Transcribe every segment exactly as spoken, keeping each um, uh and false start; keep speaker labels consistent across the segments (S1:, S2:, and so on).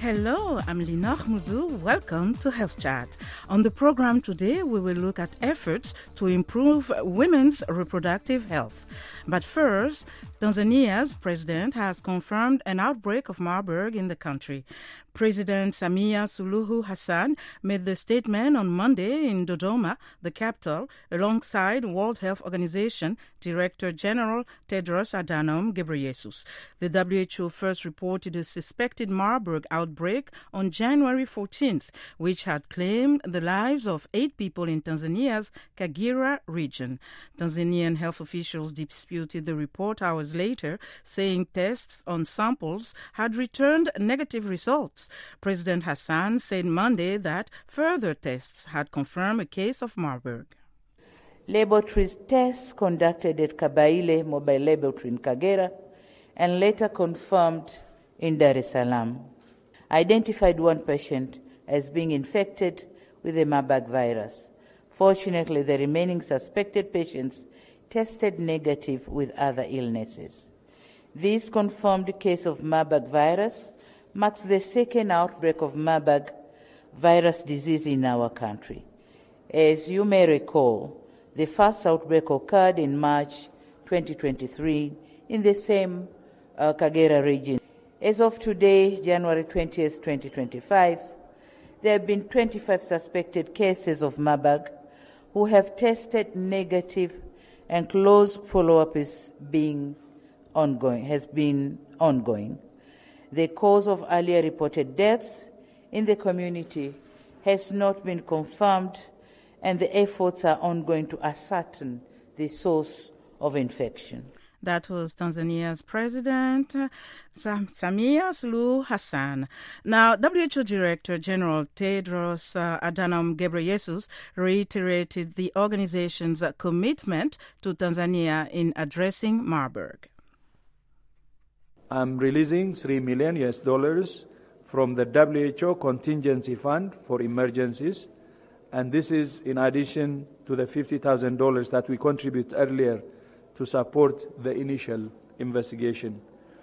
S1: Hello, I'm Lina Ahmedou. Welcome to Health Chat. On the program today, we will look at efforts to improve women's reproductive health. But first, Tanzania's president has confirmed an outbreak of Marburg in the country. President Samia Suluhu Hassan made the statement on Monday in Dodoma, the capital, alongside World Health Organization Director General Tedros Adhanom Ghebreyesus. The W H O first reported a suspected Marburg outbreak on January fourteenth, which had claimed the lives of eight people in Tanzania's Kagera region. Tanzanian health officials disputed the report hours later, saying tests on samples had returned negative results. President Hassan said Monday that further tests had confirmed a case of Marburg.
S2: Laboratory tests conducted at Kabaile Mobile Laboratory in Kagera and later confirmed in Dar es Salaam identified one patient as being infected with the Marburg virus. Fortunately, the remaining suspected patients tested negative with other illnesses. This confirmed case of Marburg virus marks the second outbreak of Marburg virus disease in our country. As you may recall, the first outbreak occurred in March twenty twenty-three in the same uh, Kagera region. As of today, January twentieth, twenty twenty-five, there have been twenty-five suspected cases of Marburg who have tested negative, and close follow-up is being ongoing, has been ongoing. The cause of earlier reported deaths in the community has not been confirmed, and the efforts are ongoing to ascertain the source of infection.
S1: That was Tanzania's President Samia Suluhu Hassan. Now, W H O Director General Tedros uh, Adhanom Ghebreyesus reiterated the organization's uh, commitment to Tanzania in addressing Marburg.
S3: I'm releasing three million U S dollars from the W H O Contingency Fund for Emergencies, and this is in addition to the fifty thousand dollars that we contributed earlier to support the initial investigation.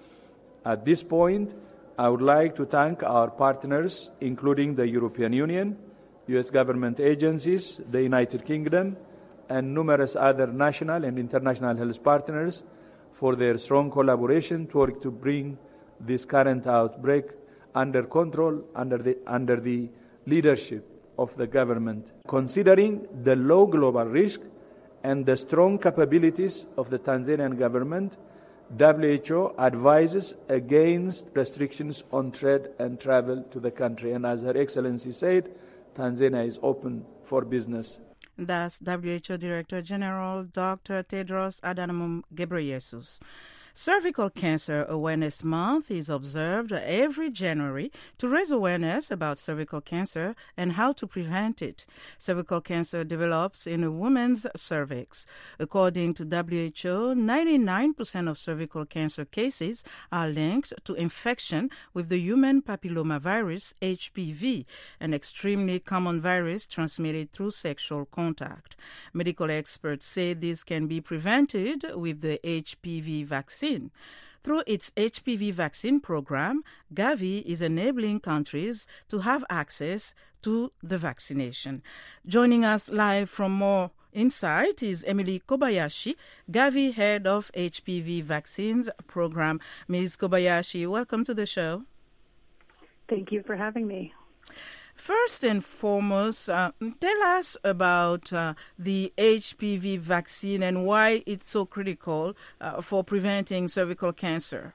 S3: At this point, I would like to thank our partners, including the European Union, U S government agencies, the United Kingdom, and numerous other national and international health partners for their strong collaboration to work to bring this current outbreak under control under the, under the leadership of the government. Considering the low global risk and the strong capabilities of the Tanzanian government, W H O advises against restrictions on trade and travel to the country. And as Her Excellency said, Tanzania is open for business.
S1: That's W H O Director General Doctor Tedros Adhanom Ghebreyesus. Cervical Cancer Awareness Month is observed every January to raise awareness about cervical cancer and how to prevent it. Cervical cancer develops in a woman's cervix. According to W H O, ninety-nine percent of cervical cancer cases are linked to infection with the human papillomavirus, H P V, an extremely common virus transmitted through sexual contact. Medical experts say this can be prevented with the H P V vaccine. Through its H P V vaccine program, Gavi is enabling countries to have access to the vaccination. Joining us live from More Insight is Emily Kobayashi, Gavi head of H P V vaccines program. Miz Kobayashi, welcome to the show.
S4: Thank you for having me.
S1: First and foremost, uh, tell us about uh, the H P V vaccine and why it's so critical uh, for preventing cervical cancer.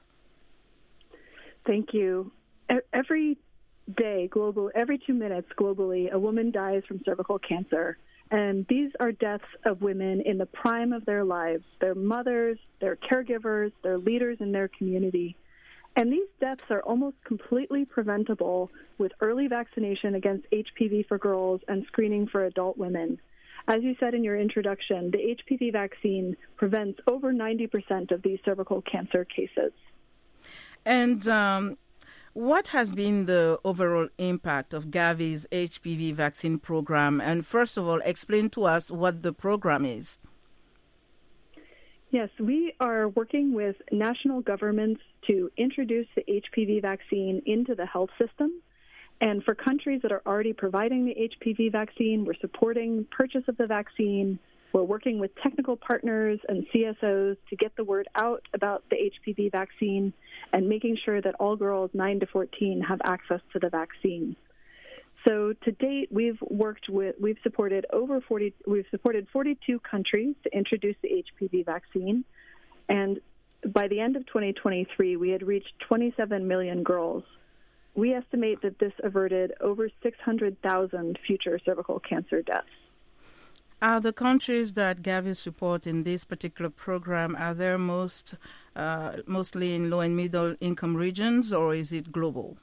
S4: Thank you. Every day, global, every two minutes globally, a woman dies from cervical cancer. And these are deaths of women in the prime of their lives. They're mothers, they're caregivers, they're leaders in their community. And these deaths are almost completely preventable with early vaccination against H P V for girls and screening for adult women. As you said in your introduction, the H P V vaccine prevents over ninety percent of these cervical cancer cases.
S1: And um, what has been the overall impact of Gavi's H P V vaccine program? And first of all, explain to us what the program is.
S4: Yes, we are working with national governments to introduce the H P V vaccine into the health system. And for countries that are already providing the H P V vaccine, we're supporting purchase of the vaccine. We're working with technical partners and C S Os to get the word out about the H P V vaccine and making sure that all girls nine to fourteen have access to the vaccine. So to date, we've worked with, we've supported over forty, we've supported forty-two countries to introduce the H P V vaccine. And by the end of twenty twenty-three, we had reached twenty-seven million girls. We estimate that this averted over six hundred thousand future cervical cancer deaths.
S1: Are the countries that Gavi support in this particular program, are they most, uh, mostly in low and middle income regions, or is it global?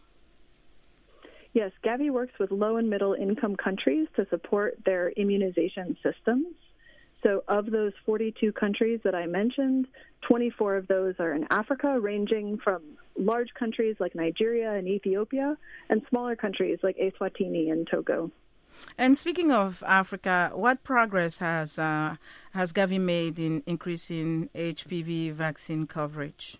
S4: Yes, Gavi works with low and middle income countries to support their immunization systems. So of those forty-two countries that I mentioned, twenty-four of those are in Africa, ranging from large countries like Nigeria and Ethiopia, and smaller countries like Eswatini and Togo.
S1: And speaking of Africa, what progress has uh, has Gavi made in increasing H P V vaccine coverage?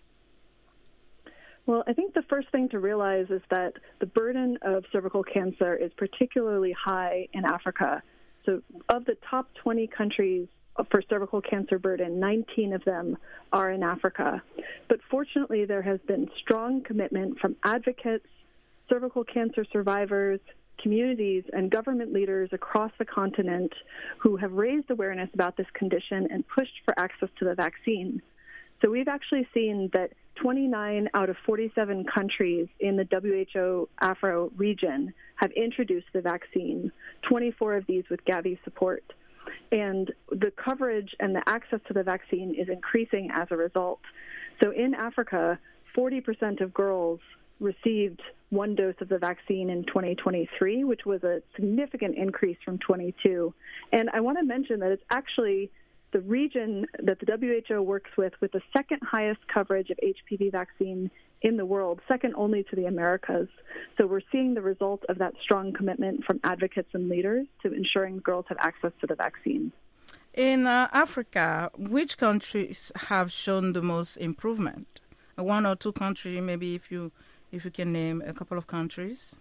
S4: Well, I think the first thing to realize is that the burden of cervical cancer is particularly high in Africa. So of the top twenty countries for cervical cancer burden, nineteen of them are in Africa. But fortunately, there has been strong commitment from advocates, cervical cancer survivors, communities, and government leaders across the continent who have raised awareness about this condition and pushed for access to the vaccine. So we've actually seen that twenty-nine out of forty-seven countries in the W H O Afro region have introduced the vaccine, twenty-four of these with Gavi support. And the coverage and the access to the vaccine is increasing as a result. So in Africa, forty percent of girls received one dose of the vaccine in twenty twenty-three, which was a significant increase from twenty-two. And I want to mention that it's actually the region that the W H O works with with the second highest coverage of H P V vaccine in the world, second only to the Americas. So we're seeing the result of that strong commitment from advocates and leaders to ensuring girls have access to the vaccine.
S1: In uh, Africa, which countries have shown the most improvement? One or two countries, maybe if you if you can name a couple of countries.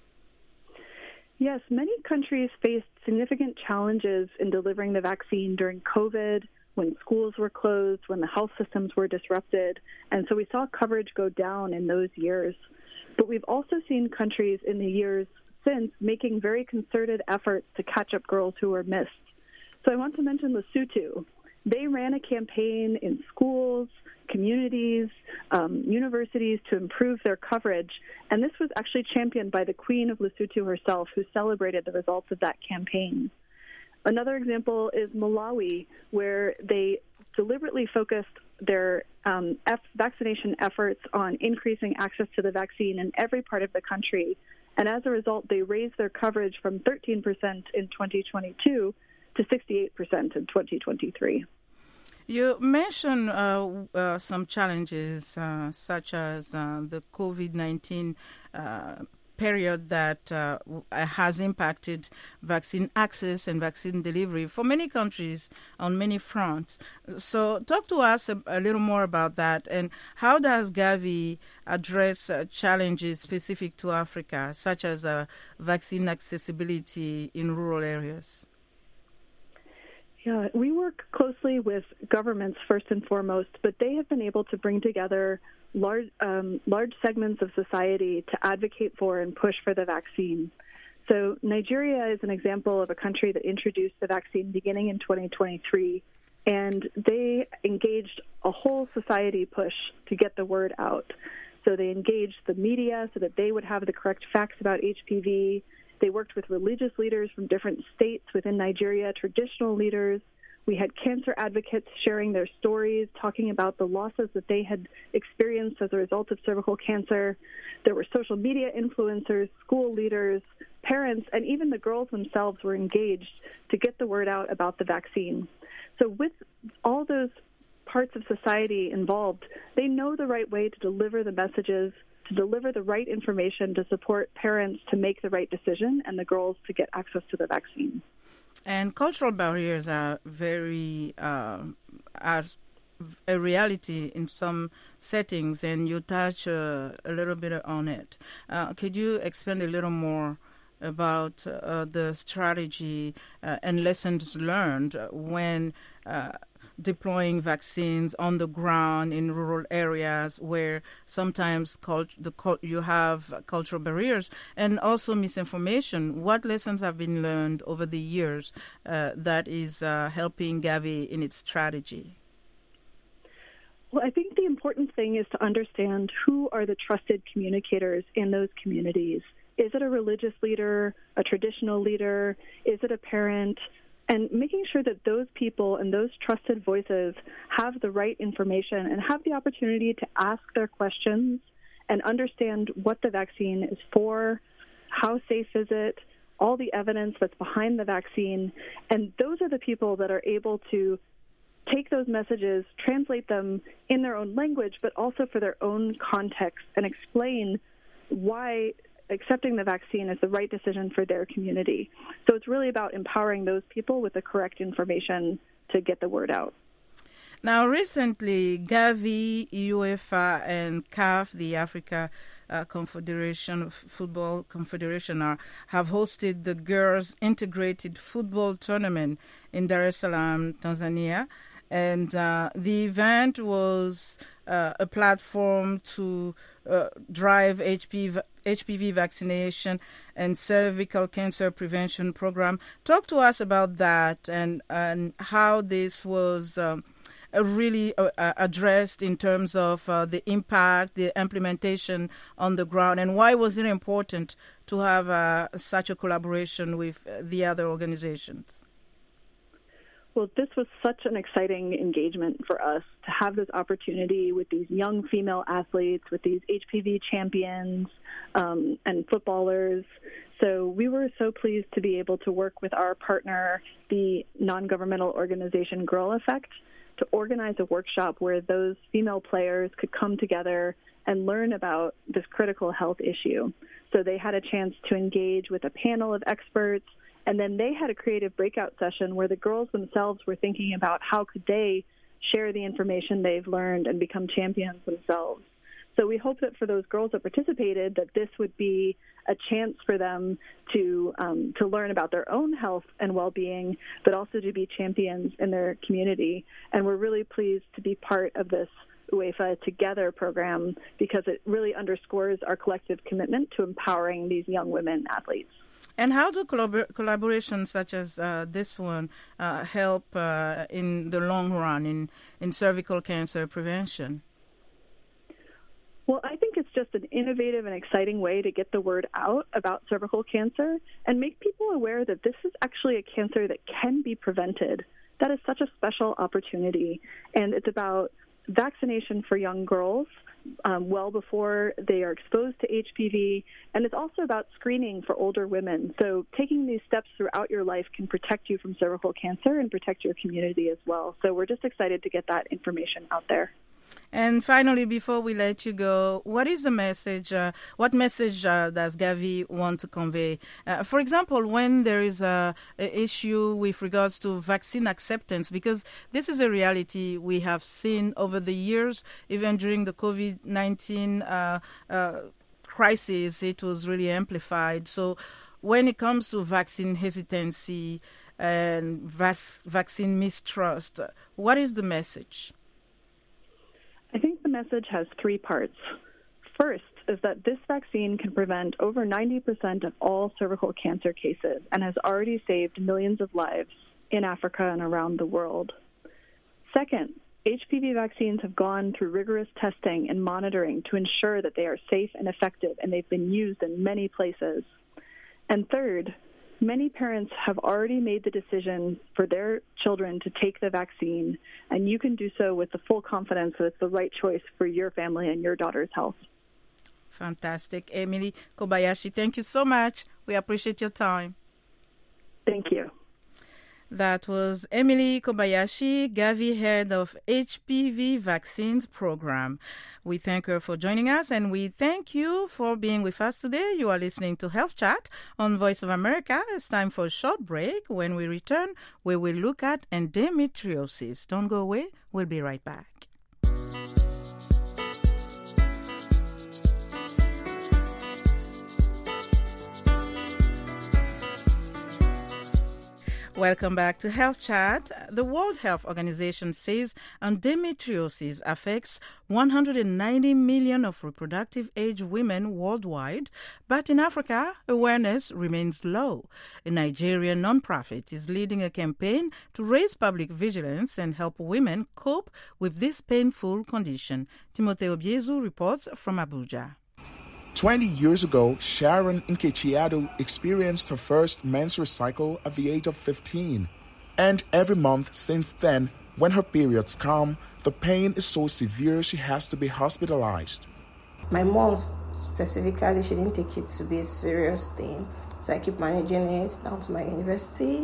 S4: Yes, many countries faced significant challenges in delivering the vaccine during COVID, when schools were closed, when the health systems were disrupted. And so we saw coverage go down in those years. But we've also seen countries in the years since making very concerted efforts to catch up girls who were missed. So I want to mention Lesotho. They ran a campaign in schools, communities, um, universities to improve their coverage. And this was actually championed by the Queen of Lesotho herself, who celebrated the results of that campaign. Another example is Malawi, where they deliberately focused their um, F- vaccination efforts on increasing access to the vaccine in every part of the country. And as a result, they raised their coverage from thirteen percent in twenty twenty-two to sixty-eight percent in twenty twenty-three.
S1: You mentioned uh, uh, some challenges uh, such as uh, the COVID nineteen uh, period that uh, has impacted vaccine access and vaccine delivery for many countries on many fronts. So talk to us a, a little more about that, and how does Gavi address uh, challenges specific to Africa, such as uh, vaccine accessibility in rural areas?
S4: Yeah, we work closely with governments first and foremost, but they have been able to bring together large um, large segments of society to advocate for and push for the vaccine. So Nigeria is an example of a country that introduced the vaccine beginning in twenty twenty-three, and they engaged a whole society push to get the word out. So they engaged the media so that they would have the correct facts about H P V. They worked with religious leaders from different states within Nigeria, traditional leaders. We had cancer advocates sharing their stories, talking about the losses that they had experienced as a result of cervical cancer. There were social media influencers, school leaders, parents, and even the girls themselves were engaged to get the word out about the vaccine. So with all those parts of society involved, they know the right way to deliver the messages, to deliver the right information, to support parents to make the right decision and the girls to get access to the vaccine.
S1: And cultural barriers are very uh, are a reality in some settings, and you touch uh, a little bit on it. Uh, could you expand a little more about uh, the strategy uh, and lessons learned when uh, deploying vaccines on the ground in rural areas where sometimes cult- the cult- you have cultural barriers and also misinformation? What lessons have been learned over the years uh, that is uh, helping Gavi in its strategy?
S4: Well, I think the important thing is to understand who are the trusted communicators in those communities. Is it a religious leader, a traditional leader? Is it a parent? And making sure that those people and those trusted voices have the right information and have the opportunity to ask their questions and understand what the vaccine is for, how safe is it, all the evidence that's behind the vaccine. And those are the people that are able to take those messages, translate them in their own language, but also for their own context, and explain why accepting the vaccine is the right decision for their community. So it's really about empowering those people with the correct information to get the word out.
S1: Now, recently, Gavi, UEFA, and C A F, the Africa uh, Confederation, Football Confederation, are, have hosted the Girls Integrated Football Tournament in Dar es Salaam, Tanzania. And uh, the event was uh, a platform to uh, drive H P V, H P V vaccination and cervical cancer prevention program. Talk to us about that and, and how this was um, really uh, addressed in terms of uh, the impact, the implementation on the ground, and why was it important to have uh, such a collaboration with the other organizations?
S4: Well, this was such an exciting engagement for us to have this opportunity with these young female athletes, with these H P V champions um, and footballers. So we were so pleased to be able to work with our partner, the non-governmental organization Girl Effect, to organize a workshop where those female players could come together and learn about this critical health issue. So they had a chance to engage with a panel of experts, and then they had a creative breakout session where the girls themselves were thinking about how could they share the information they've learned and become champions themselves. So we hope that for those girls that participated, that this would be a chance for them to um, to learn about their own health and well-being, but also to be champions in their community. And we're really pleased to be part of this UEFA Together program because it really underscores our collective commitment to empowering these young women athletes.
S1: And how do collabor- collaborations such as uh, this one uh, help uh, in the long run in, in cervical cancer prevention?
S4: Well, I think it's just an innovative and exciting way to get the word out about cervical cancer and make people aware that this is actually a cancer that can be prevented. That is such a special opportunity. And it's about vaccination for young girls um, well before they are exposed to H P V. And it's also about screening for older women. So taking these steps throughout your life can protect you from cervical cancer and protect your community as well. So we're just excited to get that information out there.
S1: And finally, before we let you go, what is the message? Uh, what message uh, does Gavi want to convey? Uh, for example, when there is a, a issue with regards to vaccine acceptance, because this is a reality we have seen over the years, even during the COVID nineteen uh, uh, crisis, it was really amplified. So when it comes to vaccine hesitancy and vac- vaccine mistrust, what is the message?
S4: I think the message has three parts. First is that this vaccine can prevent over ninety percent of all cervical cancer cases and has already saved millions of lives in Africa and around the world. Second, H P V vaccines have gone through rigorous testing and monitoring to ensure that they are safe and effective, and they've been used in many places. And third, many parents have already made the decision for their children to take the vaccine, and you can do so with the full confidence that it's the right choice for your family and your daughter's health.
S1: Fantastic. Emily Kobayashi, thank you so much. We appreciate your time.
S4: Thank you.
S1: That was Emily Kobayashi, Gavi, head of H P V vaccines program. We thank her for joining us, and we thank you for being with us today. You are listening to Health Chat on Voice of America. It's time for a short break. When we return, we will look at endometriosis. Don't go away. We'll be right back. Welcome back to Health Chat. The World Health Organization says endometriosis affects one hundred ninety million of reproductive age women worldwide, but in Africa, awareness remains low. A Nigerian nonprofit is leading a campaign to raise public vigilance and help women cope with this painful condition. Timothy Obiezu reports from Abuja.
S5: Twenty years ago, Sharon Nkechiado experienced her first menstrual cycle at the age of fifteen. And every month since then, when her periods come, the pain is so severe she has to be hospitalized.
S6: My mom specifically, she didn't take it to be a serious thing. So I keep managing it down to my university.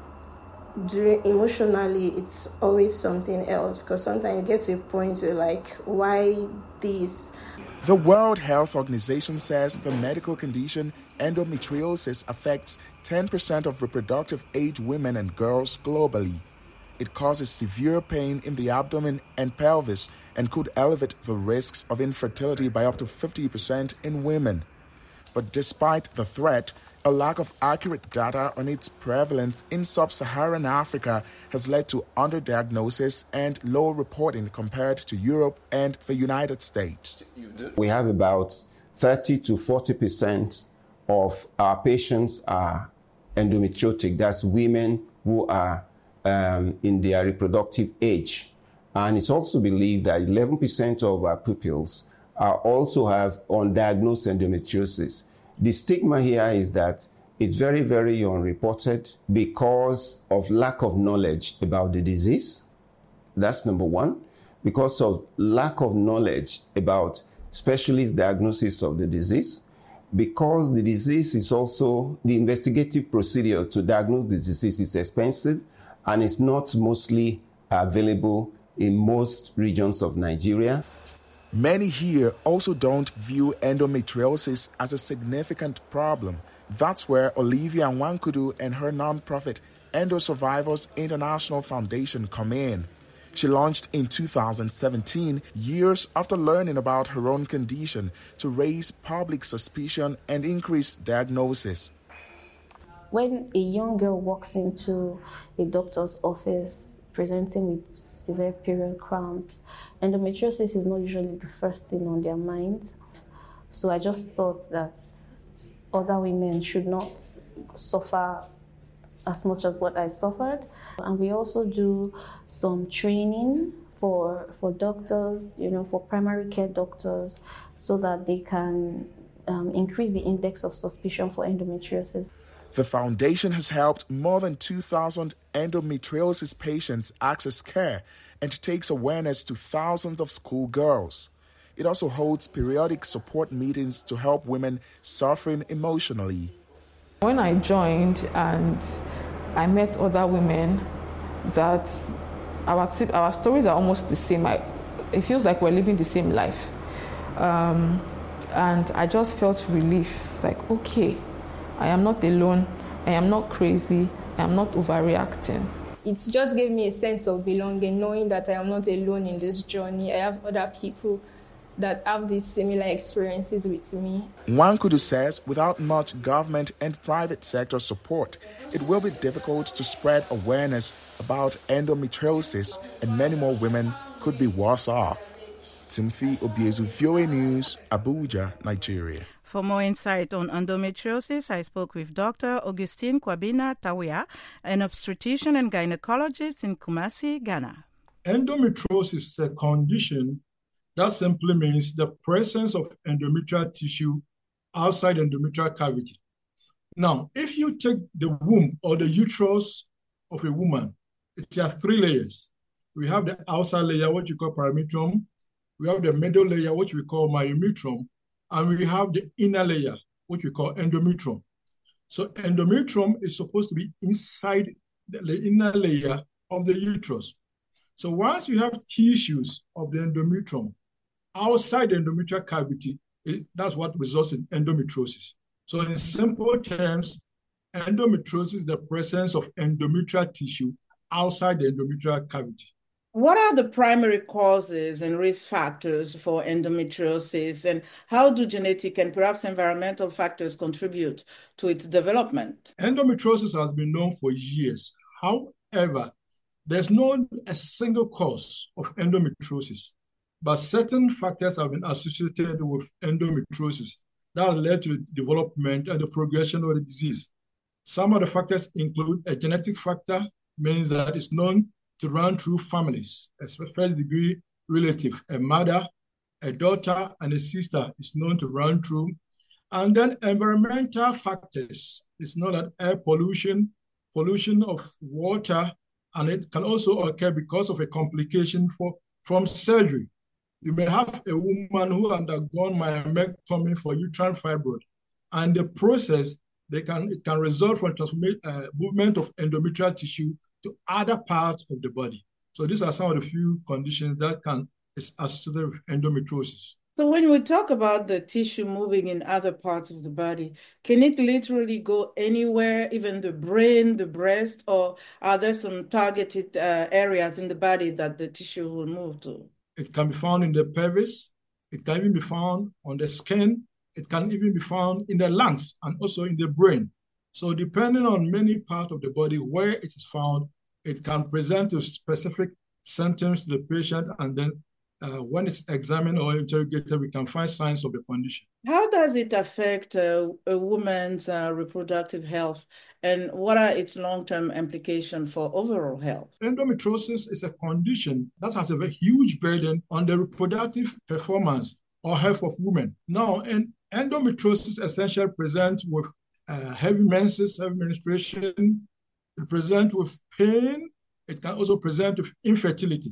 S6: During, emotionally, it's always something else, because sometimes you get to a point where like, why this?
S5: The World Health Organization says the medical condition endometriosis affects ten percent of reproductive age women and girls globally. It causes severe pain in the abdomen and pelvis and could elevate the risks of infertility by up to fifty percent in women. But despite the threat, a lack of accurate data on its prevalence in sub-Saharan Africa has led to underdiagnosis and low reporting compared to Europe and the United States.
S7: We have about thirty to forty percent of our patients are endometriotic. That's women who are um, in their reproductive age. And it's also believed that eleven percent of our pupils are also have undiagnosed endometriosis. The stigma here is that it's very, very unreported because of lack of knowledge about the disease. That's number one. Because of lack of knowledge about specialist diagnosis of the disease. Because the disease is also, the investigative procedures to diagnose the disease is expensive and it's not mostly available in most regions of Nigeria.
S5: Many here also don't view endometriosis as a significant problem. That's where Olivia Nwankudu and her nonprofit Endo Survivors International Foundation come in. She launched in two thousand seventeen, years after learning about her own condition, to raise public suspicion and increase diagnosis.
S6: When a young girl walks into a doctor's office presenting with severe period cramps, endometriosis is not usually the first thing on their mind. So I just thought that other women should not suffer as much as what I suffered. And we also do some training for, for doctors, you know, for primary care doctors, so that they can um, increase the index of suspicion for endometriosis.
S5: The foundation has helped more than two thousand endometriosis patients access care and takes awareness to thousands of schoolgirls. It also holds periodic support meetings to help women suffering emotionally.
S8: When I joined and I met other women, that our our stories are almost the same. I, it feels like we're living the same life. Um, and I just felt relief, like, okay, I am not alone, I am not crazy, I am not overreacting.
S9: It just gave me a sense of belonging, knowing that I am not alone in this journey. I have other people that have these similar experiences with me.
S5: Nwankudu says without much government and private sector support, it will be difficult to spread awareness about endometriosis, and many more women could be worse off. Timothy Obiezu, V O A News, Abuja, Nigeria.
S1: For more insight on endometriosis, I spoke with Doctor Augustine Kwabina Tawia, an obstetrician and gynecologist in Kumasi, Ghana.
S10: Endometriosis is a condition that simply means the presence of endometrial tissue outside the endometrial cavity. Now, if you take the womb or the uterus of a woman, it has three layers. We have the outside layer, what you call perimetrium. We have the middle layer, which we call myometrium. And we have the inner layer, which we call endometrium. So endometrium is supposed to be inside the inner layer of the uterus. So once you have tissues of the endometrium outside the endometrial cavity, it, that's what results in endometriosis. So in simple terms, endometriosis is the presence of endometrial tissue outside the endometrial cavity.
S1: What are the primary causes and risk factors for endometriosis, and how do genetic and perhaps environmental factors contribute to its development?
S10: Endometriosis has been known for years. However, there's no a single cause of endometriosis, but certain factors have been associated with endometriosis that led to the development and the progression of the disease. Some of the factors include a genetic factor, means that it's known to run through families, a first degree relative, a mother, a daughter, and a sister is known to run through. And then environmental factors, it's known that air pollution, pollution of water, and it can also occur because of a complication for, from surgery. You may have a woman who undergone myomectomy for uterine fibroid, and the process, they can it can result from transformation, uh, movement of endometrial tissue to other parts of the body. So these are some of the few conditions that can is associated with endometriosis.
S1: So when we talk about the tissue moving in other parts of the body, can it literally go anywhere, even the brain, the breast, or are there some targeted uh, areas in the body that the tissue will move to?
S10: It can be found in the pelvis. It can even be found on the skin. It can even be found in the lungs and also in the brain. So depending on many parts of the body where it is found, it can present with specific symptoms to the patient, and then uh, when it's examined or interrogated, we can find signs of the condition.
S1: How does it affect uh, a woman's uh, reproductive health, and what are its long-term implications for overall health?
S10: Endometriosis is a condition that has a very huge burden on the reproductive performance or health of women. Now, and endometriosis essentially presents with uh, heavy menses, heavy menstruation. It presents with pain. It can also present with infertility.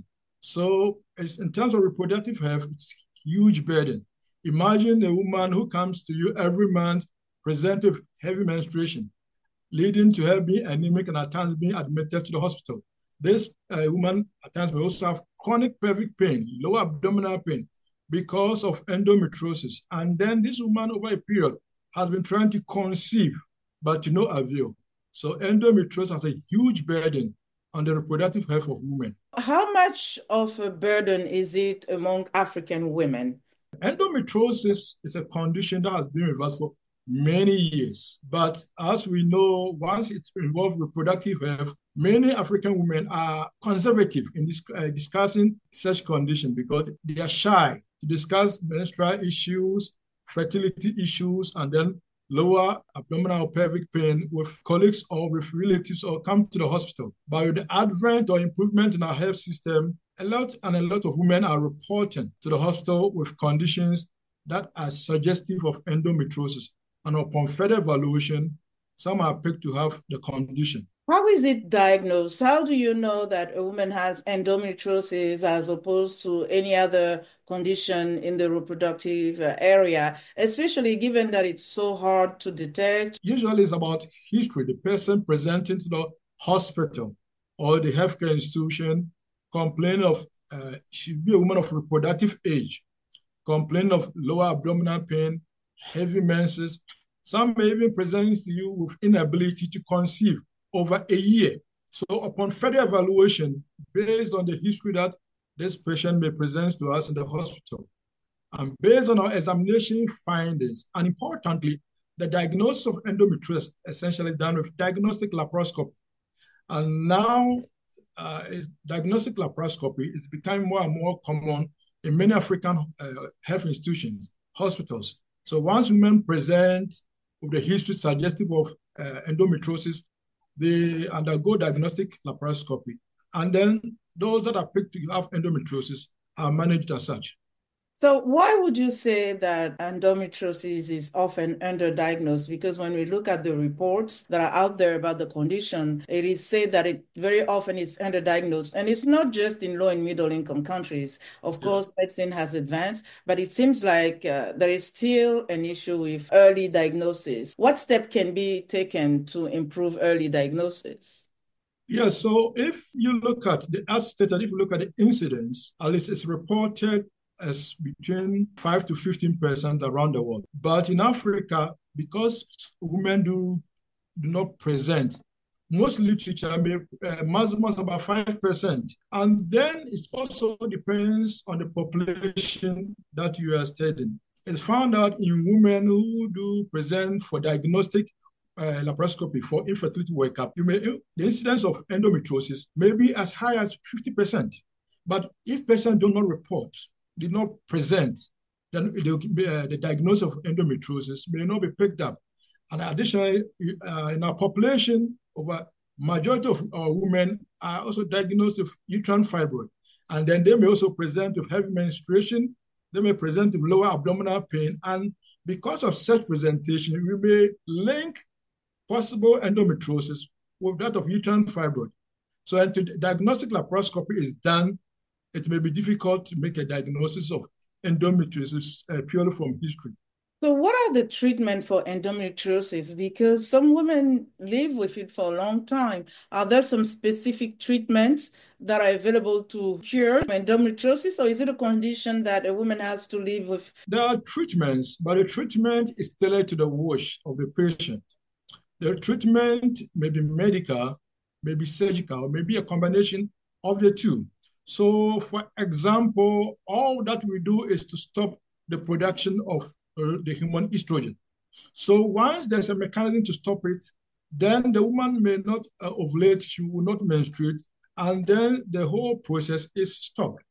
S10: So it's, in terms of reproductive health, it's a huge burden. Imagine a woman who comes to you every month present with heavy menstruation, leading to her being anemic and at times being admitted to the hospital. This uh, woman at times may also have chronic pelvic pain, lower abdominal pain, because of endometriosis. And then this woman over a period has been trying to conceive, but to no avail. So endometriosis has a huge burden on the reproductive health of women.
S1: How much of a burden is it among African women?
S10: Endometriosis is a condition that has been reversed for many years. But as we know, once it involves reproductive health, many African women are conservative in this, uh, discussing such condition because they are shy to discuss menstrual issues, fertility issues, and then lower abdominal or pelvic pain with colleagues or with relatives or come to the hospital. But with the advent or improvement in our health system, a lot and a lot of women are reporting to the hospital with conditions that are suggestive of endometriosis. And upon further evaluation, some are picked to have the condition.
S1: How is it diagnosed? How do you know that a woman has endometriosis as opposed to any other condition in the reproductive area, especially given that it's so hard to detect?
S10: Usually it's about history, the person presenting to the hospital or the healthcare institution, complaining of, uh, should be a woman of reproductive age, complaining of lower abdominal pain, heavy menses. Some may even present to you with inability to conceive over a year. So upon further evaluation, based on the history that this patient may present to us in the hospital, and based on our examination findings, and importantly, the diagnosis of endometriosis essentially done with diagnostic laparoscopy. And now uh, diagnostic laparoscopy is becoming more and more common in many African uh, health institutions, hospitals. So once women present with the history suggestive of uh, endometriosis, they undergo diagnostic laparoscopy. And then those that are picked to have endometriosis are managed as such.
S1: So why would you say that endometriosis is often underdiagnosed? Because when we look at the reports that are out there about the condition, it is said that it very often is underdiagnosed. And it's not just in low and middle income countries. Of yeah. course, medicine has advanced, but it seems like uh, there is still an issue with early diagnosis. What step can be taken to improve early diagnosis?
S10: Yeah, so if you look at the, as stated, if you look at the incidence, at least it's reported as between five to fifteen percent around the world. But in Africa, because women do, do not present, most literature may uh, maximum about five percent. And then it also depends on the population that you are studying. It's found out in women who do present for diagnostic uh, laparoscopy for infertility workup, you may, the incidence of endometriosis may be as high as fifty percent. But if patients do not report, did not present, then the, uh, the diagnosis of endometriosis may not be picked up. And additionally, uh, in our population, over majority of our women are also diagnosed with uterine fibroid. And then they may also present with heavy menstruation. They may present with lower abdominal pain. And because of such presentation, we may link possible endometriosis with that of uterine fibroid. So until diagnostic laparoscopy is done, it may be difficult to make a diagnosis of endometriosis uh, purely from history.
S1: So what are the treatment for endometriosis? Because some women live with it for a long time. Are there some specific treatments that are available to cure endometriosis, or is it a condition that a woman has to live with?
S10: There are treatments, but the treatment is tailored to the wish of the patient. The treatment may be medical, may be surgical, may be a combination of the two. So, for example, all that we do is to stop the production of uh, the human estrogen. So once there's a mechanism to stop it, then the woman may not uh, ovulate, she will not menstruate, and then the whole process is stopped.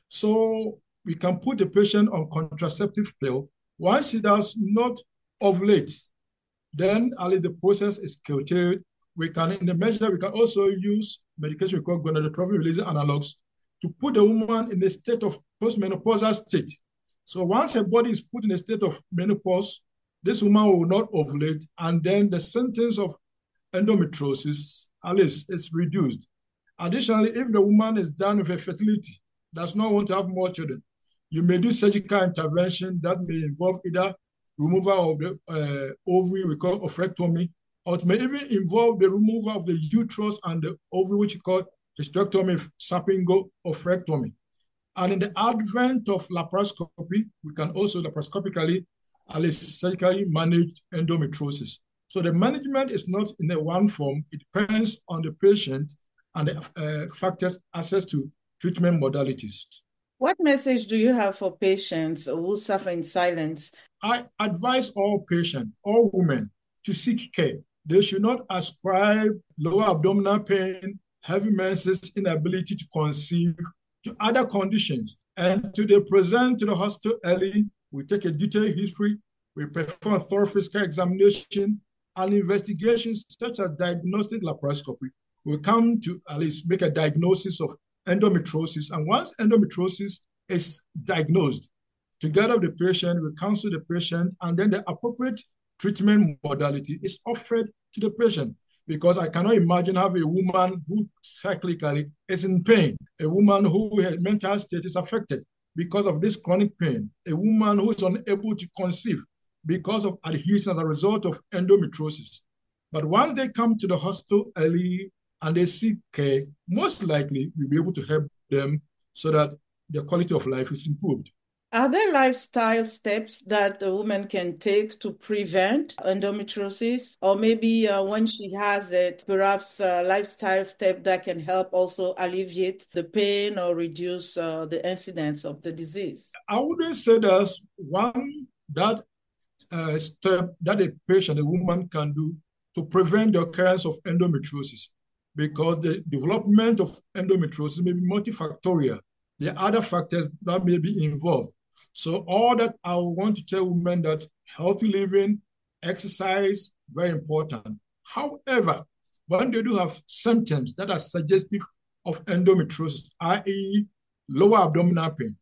S10: So we can put the patient on contraceptive pill. Once she does not ovulate, then only the process is curtailed. We can, in the measure, we can also use medication we call gonadotropin-releasing analogs to put the woman in a state of postmenopausal state. So once her body is put in a state of menopause, this woman will not ovulate, and then the symptoms of endometriosis, at least, is reduced. Additionally, if the woman is done with a fertility, does not want to have more children, you may do surgical intervention that may involve either removal of the uh, ovary, we call oophorectomy, or it may even involve the removal of the uterus and the ovary, which we call hysterectomy, sapingo-oophorectomy. And in the advent of laparoscopy, we can also laparoscopically, at least surgically, manage endometriosis. So the management is not in a one form. It depends on the patient and the uh, factors access to treatment modalities.
S1: What message do you have for patients who suffer in silence?
S10: I advise all patients, all women, to seek care. They should not ascribe lower abdominal pain, heavy menses, inability to conceive, to other conditions. And to they present to the hospital early, we take a detailed history, we perform thorough physical examination and investigations such as diagnostic laparoscopy. We come to at least make a diagnosis of endometriosis. And once endometriosis is diagnosed, together with the patient, we counsel the patient, and then the appropriate treatment modality is offered to the patient. Because I cannot imagine having a woman who cyclically is in pain, a woman who her mental state is affected because of this chronic pain, a woman who is unable to conceive because of adhesion as a result of endometriosis. But once they come to the hospital early and they seek care, most likely we'll be able to help them so that their quality of life is improved.
S1: Are there lifestyle steps that a woman can take to prevent endometriosis? Or maybe uh, when she has it, perhaps a lifestyle step that can help also alleviate the pain or reduce uh, the incidence of the disease?
S10: I wouldn't say there's one that uh, step that a patient, a woman can do to prevent the occurrence of endometriosis, because the development of endometriosis may be multifactorial. There are other factors that may be involved. So all that I want to tell women that healthy living, exercise, very important. However, when they do have symptoms that are suggestive of endometriosis, that is lower abdominal pain,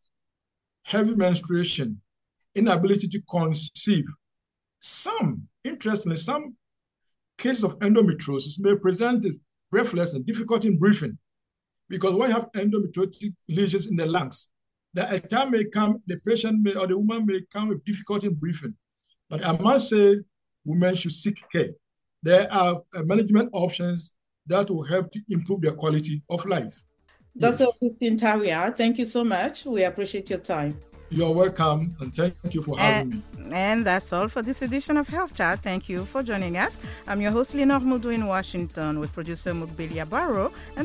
S10: heavy menstruation, inability to conceive, some, interestingly, some cases of endometriosis may present breathlessness, difficulty in breathing, because when you have endometriotic lesions in the lungs, the time may come, the patient may, or the woman may come with difficulty in breathing. But I must say, women should seek care. There are uh, management options that will help to improve their quality of life.
S1: Doctor
S10: Yes.
S1: Augustine Tawiah, thank you so much. We appreciate your time.
S10: You're welcome, and thank you for having
S1: and,
S10: me.
S1: And that's all for this edition of Health Chat. Thank you for joining us. I'm your host, Lenore Moudou in Washington, with producer Mukbelia Barrow. And